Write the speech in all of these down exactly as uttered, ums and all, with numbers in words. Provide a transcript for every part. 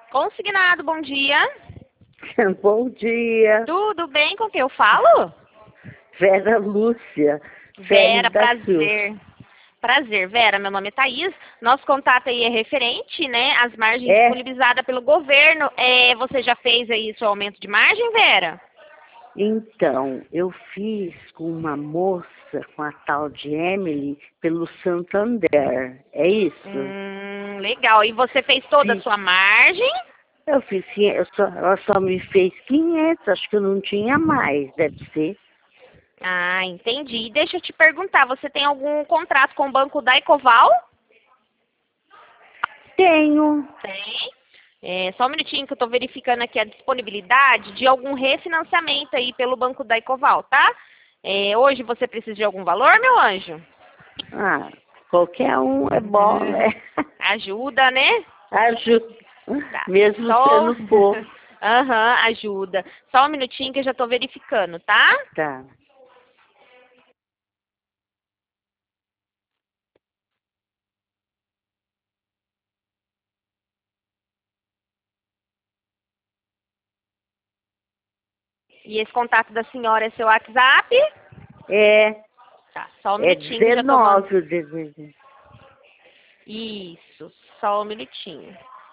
Consignado, bom dia. Bom dia, Tudo bem com quem eu falo? Vera Lúcia. Vera, Félix da Silva. prazer. Prazer, Vera, meu nome é Thaís. Nosso contato aí é referente, né, às margens É, disponibilizadas pelo governo. É, você já fez aí seu aumento de margem, Vera? então, eu fiz com uma moça, com a tal de Emily, pelo Santander. É isso? Hum, legal. E você fez toda a Fiz. sua margem? Eu fiz, quinhe- eu só, ela só me fez quinhentos, acho que eu não tinha mais, deve ser. Ah, entendi. E deixa eu te perguntar, você tem algum contrato com o banco da Ecoval? Tenho. Tem. É, só um minutinho que eu estou verificando aqui a disponibilidade de algum refinanciamento aí pelo Banco da Ecoval, tá? É, hoje você precisa de algum valor, meu anjo? Ah, qualquer um é bom, né? Ajuda, né? Ajuda, Tá. mesmo Só... sendo pouco. Aham, ajuda. Só um minutinho que eu já estou verificando, tá? Tá. E esse contato da senhora é seu WhatsApp? É, Tá, só um é minutinho que eu já tô mandando. dezenove o desenho. Isso, só um minutinho.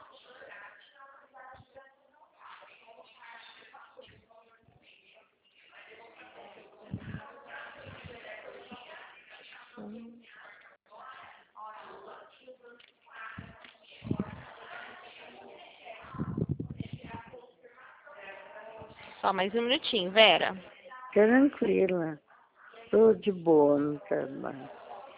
Só mais um minutinho, Vera. Tranquila. Tô de boa no trabalho.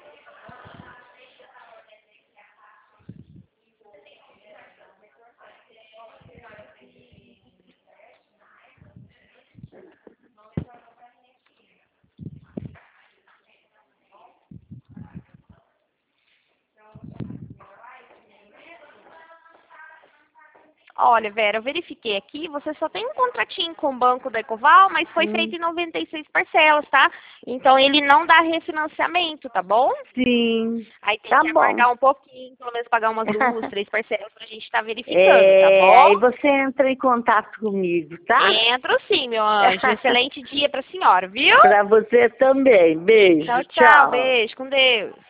Olha, Vera, eu verifiquei aqui, você só tem um contratinho com o Banco da Ecoval, mas foi Hum, feito em noventa e seis parcelas, tá? Então ele não dá refinanciamento, tá bom? sim, Aí tem tá que bom. aguardar um pouquinho, pelo menos pagar umas duas, três parcelas pra gente estar verificando, tá É, bom? aí você entra em contato comigo, tá? Entro sim, meu anjo. Excelente dia pra senhora, viu? Pra você também. Beijo, Tchau, tchau. tchau. Beijo. Com Deus.